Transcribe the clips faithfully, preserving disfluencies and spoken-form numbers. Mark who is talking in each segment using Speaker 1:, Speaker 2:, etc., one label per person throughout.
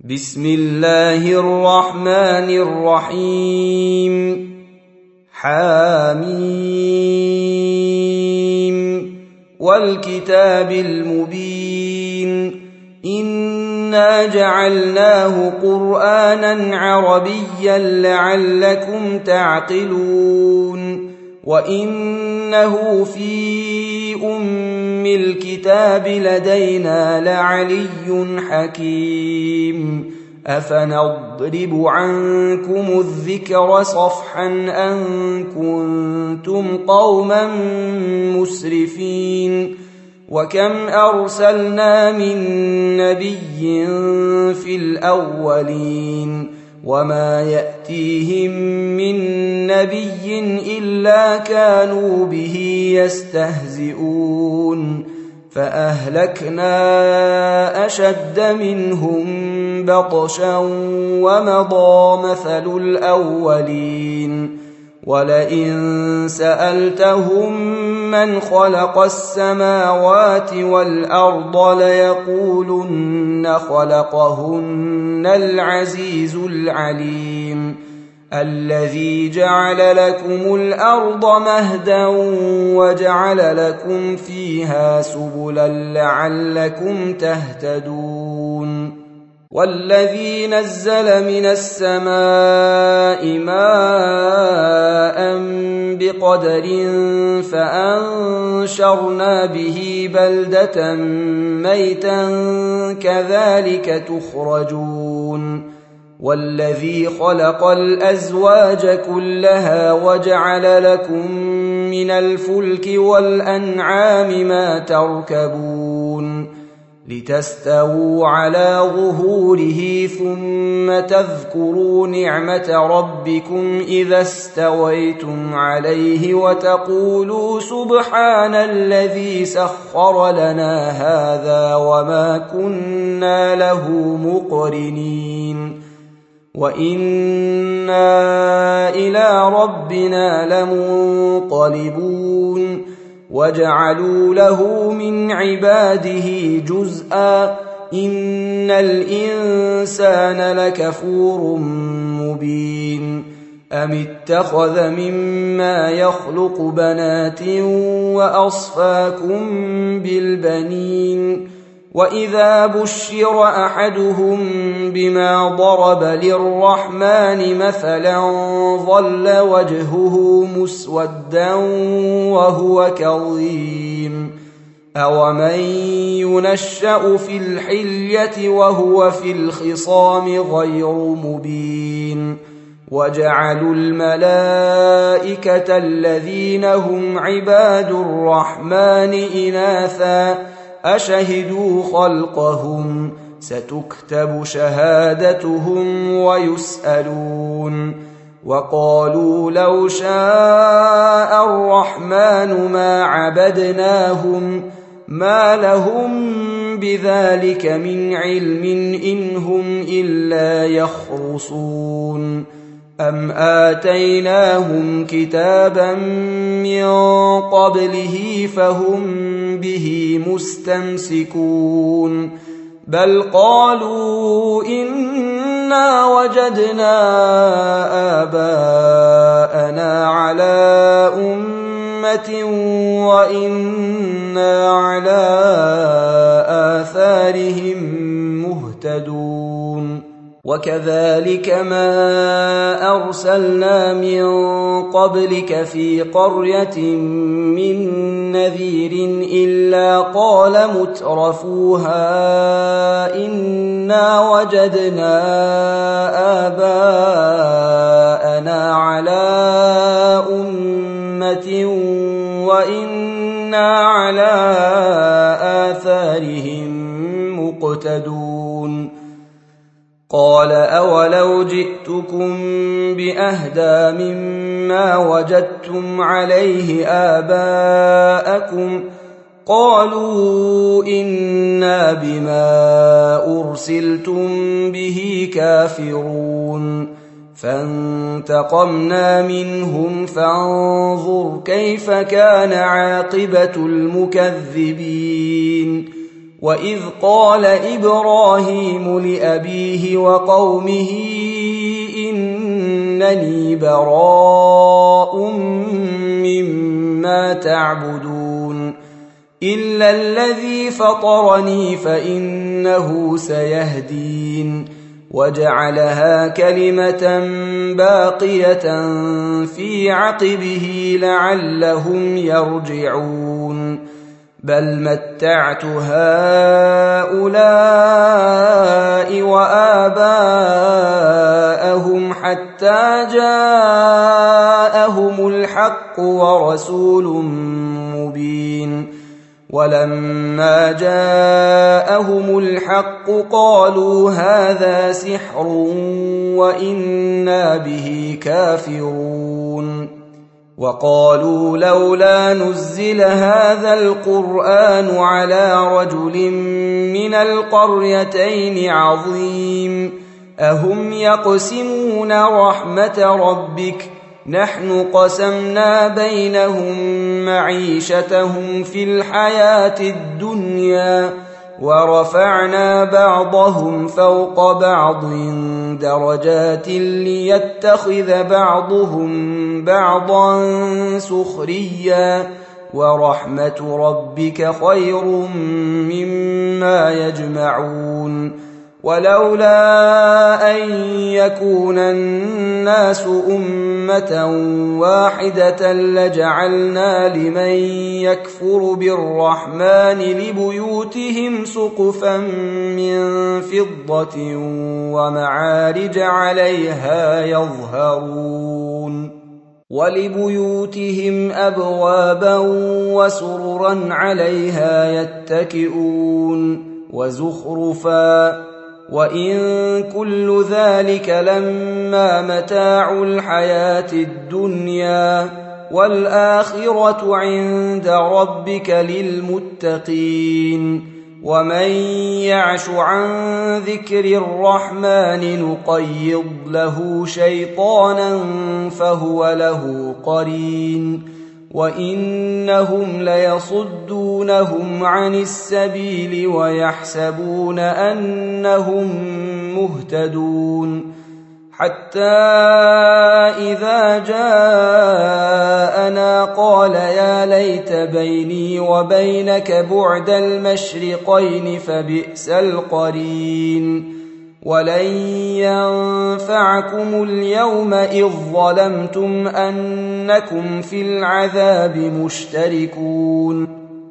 Speaker 1: بسم الله الرحمن الرحيم. حاميم والكتاب المبين إنا جعلناه قرآنا عربيا لعلكم تعقلون وإنه في أم الكتاب لدينا لعلي حكيم أفنضرب عنكم الذكر صفحا أن كنتم قوما مسرفين وكم أرسلنا من نبي في الأولين وما يأتيهم من نبي إلا كانوا به يستهزئون فأهلكنا أشد منهم بطشا ومضى مثل الأولين ولئن سألتهم من خلق السماوات والأرض ليقولن خلقهن العزيز العليم الذي جعل لكم الأرض مهدا وجعل لكم فيها سبلا لعلكم تهتدون والذي نزل من السماء ماء بقدر فأنشرنا به بلدة ميتا كذلك تخرجون والذي خلق الأزواج كلها وجعل لكم من الفلك والأنعام ما تركبون لتستووا على ظهوره ثم تذكروا نعمة ربكم إذا استويتم عليه وتقولوا سبحان الذي سخر لنا هذا وما كنا له مقرنين وإنا إلى ربنا لمنقلبون وجعلوا له من عباده جزءا إن الإنسان لكفور مبين أم اتخذ مما يخلق بنات وأصفاكم بالبنين وإذا بشر أحدهم بما ضرب للرحمن مثلا ظل وجهه مسودا وهو كظيم أومن ينشأ في الحلية وهو في الخصام غير مبين وجعلوا الملائكة الذين هم عباد الرحمن إناثا أشهدوا خلقهم ستكتب شهادتهم ويسألون وقالوا لو شاء الرحمن ما عبدناهم ما لهم بذلك من علم إن هم إلا يخرصون أم آتيناهم كتابا من قبله فهم به مستمسكون بل قالوا إنا وجدنا آباءنا على أمة وإنا على آثارهم مهتدون وكذلك ما أرسلنا من قبلك في قرية من نذير إلا قال مترفوها إنا وجدنا آباءنا على أمة وإنا على آثارهم مقتدون قال أولو جئتكم بأهدى مما وجدتم عليه آباءكم قالوا إنا بما أرسلتم به كافرون فانتقمنا منهم فانظر كيف كان عاقبة المكذبين وإذ قال إبراهيم لأبيه وقومه إنني براء مما تعبدون إلا الذي فطرني فإنه سيهدين وجعلها كلمة باقية في عقبه لعلهم يرجعون بل متعت هؤلاء وآباءهم حتى جاءهم الحق ورسول مبين ولما جاءهم الحق قالوا هذا سحر وإنا به كافرون وقالوا لولا نزل هذا القرآن على رجل من القريتين عظيم أهم يقسمون رحمة ربك نحن قسمنا بينهم معيشتهم في الحياة الدنيا ورفعنا بعضهم فوق بعض درجات ليتخذ بعضهم بعضا سخريا ورحمة ربك خير مما يجمعون ولولا أن يكون الناس أمة واحدة لجعلنا لمن يكفر بالرحمن لبيوتهم سقفا من فضة ومعارج عليها يظهرون ولبيوتهم أبوابا وسررا عليها يتكئون وزخرفا وإن كل ذلك لما متاع الحياة الدنيا والآخرة عند ربك للمتقين ومن يعش عن ذكر الرحمن نقيض له شيطانا فهو له قرين وإنهم ليصدونهم عن السبيل ويحسبون أنهم مهتدون حتى إذا جاءنا قال يا ليت بيني وبينك بعد المشرقين فبئس القرين ولن ينفعكم اليوم إذ ظلمتم أنكم في العذاب مشتركون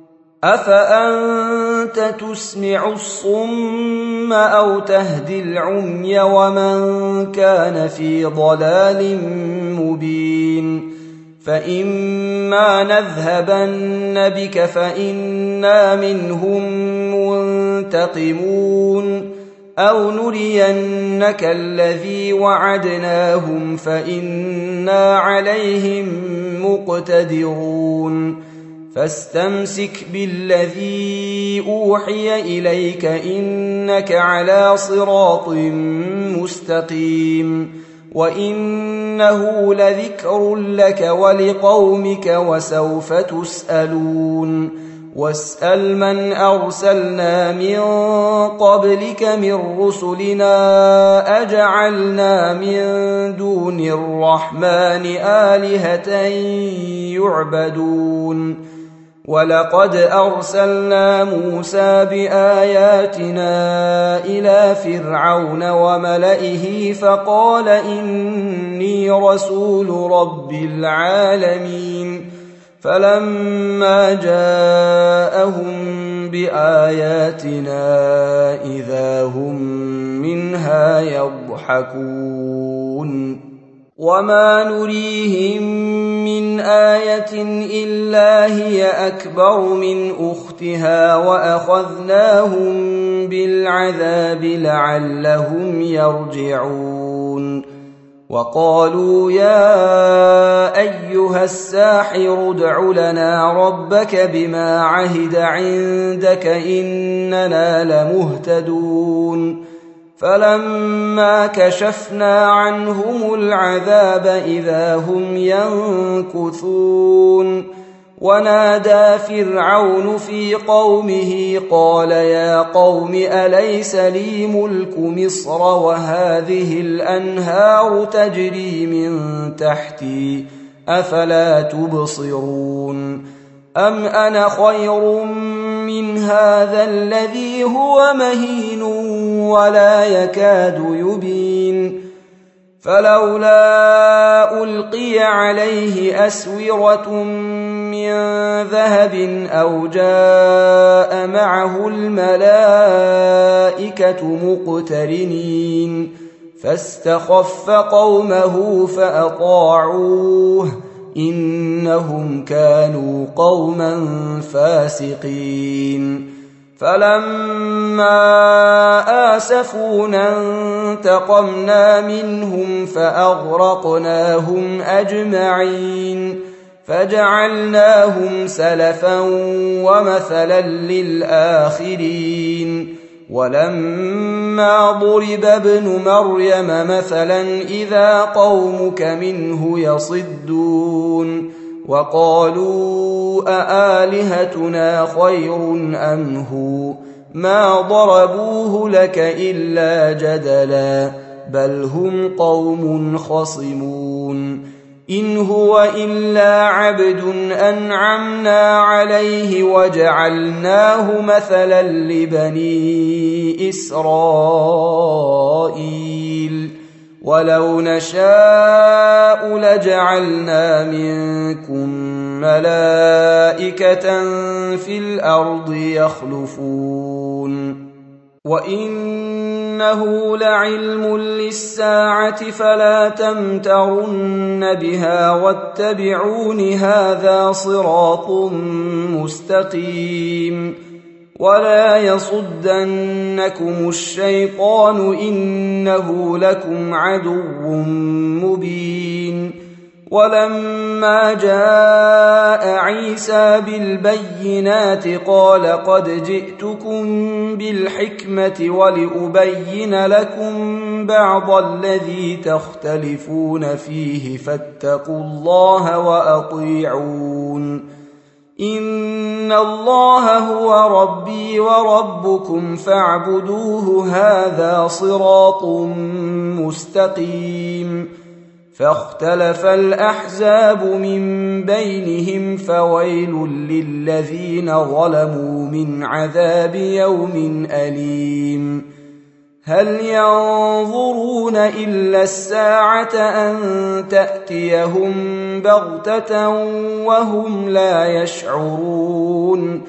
Speaker 1: أفأنت تسمع الصم أو تهدي العمي ومن كان في ضلال مبين فإما نذهبن بك فإنا منهم منتقمون أو نرينك الذي وعدناهم فإنا عليهم مقتدرون فاستمسك بالذي أوحي إليك إنك على صراط مستقيم وإنه لذكر لك ولقومك وسوف تسألون واسأل من أرسلنا من قبلك من رسلنا أجعلنا من دون الرحمن آلهة يعبدون ولقد أرسلنا موسى بآياتنا إلى فرعون وملئه فقال إني رسول رب العالمين فلما جاءهم بآياتنا إذا هم منها يضحكون وما نريهم من آية إلا هي أكبر من أختها وأخذناهم بالعذاب لعلهم يرجعون وقالوا يا أيها الساحر ادع لنا ربك بما عهد عندك إننا لمهتدون فلما كشفنا عنهم العذاب إذا هم ينكثون ونادى فرعون في قومه قال يا قوم أليس لي ملك مصر وهذه الأنهار تجري من تحتي أفلا تبصرون أم أنا خير من هذا الذي هو مهين ولا يكاد يبين فلولا ألقي عليه أسورة من ذهب أو جاء معه الملائكة مقترنين فاستخف قومه فأطاعوه إنهم كانوا قوما فاسقين فلما آسفونا انتقمنا منهم فأغرقناهم أجمعين فجعلناهم سلفا ومثلا للآخرين ولما ضرب ابن مريم مثلا إذا قومك منه يصدون وقالوا أآلهتنا خير أم هو ما ضربوه لك إلا جدلا بل هم قوم خصمون إن هو إلا عبد أنعمنا عليه وجعلناه مثلا لبني إسرائيل ولو نشاء لجعلنا منكم ملائكة في الأرض يخلفون وإنه لعلم للساعة فلا تمترن بها واتبعون هذا صراط مستقيم ولا يصدنكم الشيطان إنه لكم عدو مبين ولما جاء عيسى بالبينات قال قد جئتكم بالحكمة ولأبين لكم بعض الذي تختلفون فيه فاتقوا الله وأطيعون إن الله هو ربي وربكم فاعبدوه هذا صراط مستقيم فاختلف الأحزاب من بينهم فويل للذين ظلموا من عذاب يوم أليم هل ينظرون إلا الساعة أن تأتيهم بغتة وهم لا يشعرون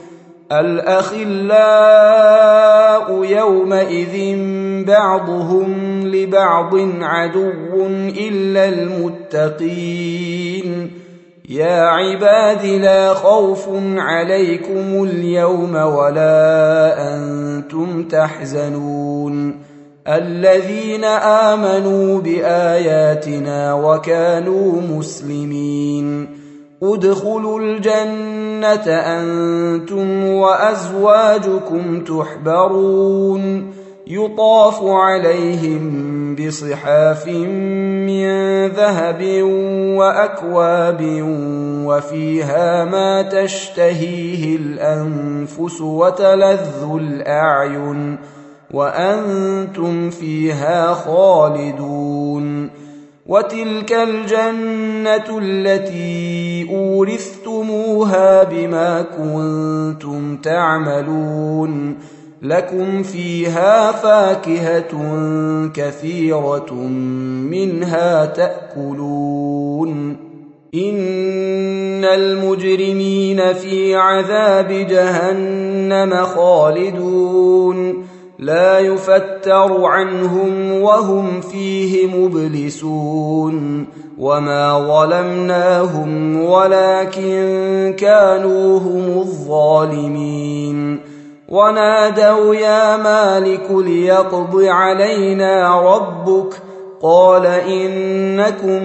Speaker 1: الأخلاء يومئذ بعضهم لبعض عدو إلا المتقين يا عباد لا خوف عليكم اليوم ولا أنتم تحزنون الذين آمنوا بآياتنا وكانوا مسلمين ادخلوا الجنة أنتم وأزواجكم تحبرون يطاف عليهم بصحاف من ذهب وأكواب وفيها ما تشتهيه الأنفس وتلذ الأعين وأنتم فيها خالدون وتلك الجنة التي أورثتموها بما كنتم تعملون لكم فيها فاكهة كثيرة منها تأكلون إن المجرمين في عذاب جهنم خالدون لا يفتر عنهم وهم فيه مبلسون وما ظلمناهم ولكن كانوا هم الظالمين ونادوا يا مالك ليقض علينا ربك قال إنكم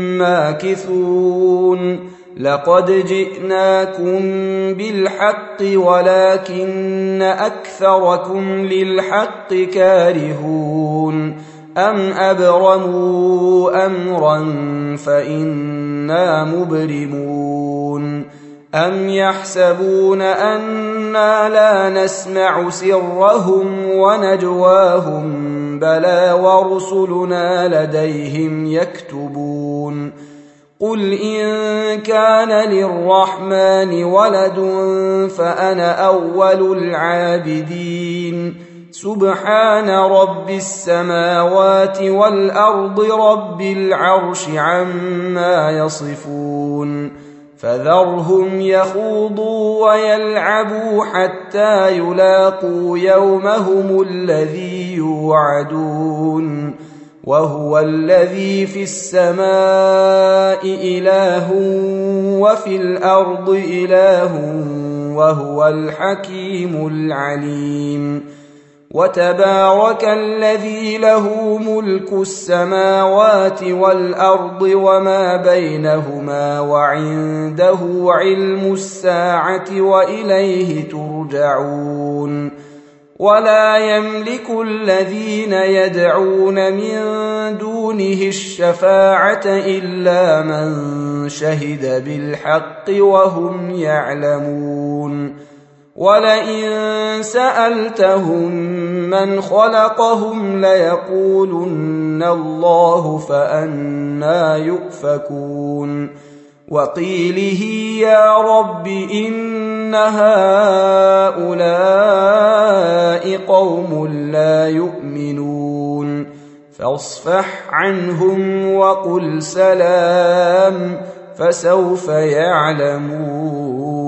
Speaker 1: ماكثون لقد جئناكم بالحق ولكن أكثركم للحق كارهون أم أبرموا أمرا فإنا مبرمون أم يحسبون أنا لا نسمع سرهم ونجواهم بلى ورسلنا لديهم يكتبون قل إن كان للرحمن ولد فأنا أول العابدين سبحان رب السماوات والأرض رب العرش عما يصفون فذرهم يخوضوا ويلعبوا حتى يلاقوا يومهم الذي يوعدون وهو الذي في السماء إله وفي الأرض إله وهو الحكيم العليم وتبارك الذي له ملك السماوات والأرض وما بينهما وعنده علم الساعة وإليه ترجعون ولا يملك الذين يدعون من دونه الشفاعة إلا من شهد بالحق وهم يعلمون ولئن سألتهم من خلقهم ليقولن الله فأنى يؤفكون وقيله يا رب إن هؤلاء قوم لا يؤمنون فاصفح عنهم وقل سلام فسوف يعلمون.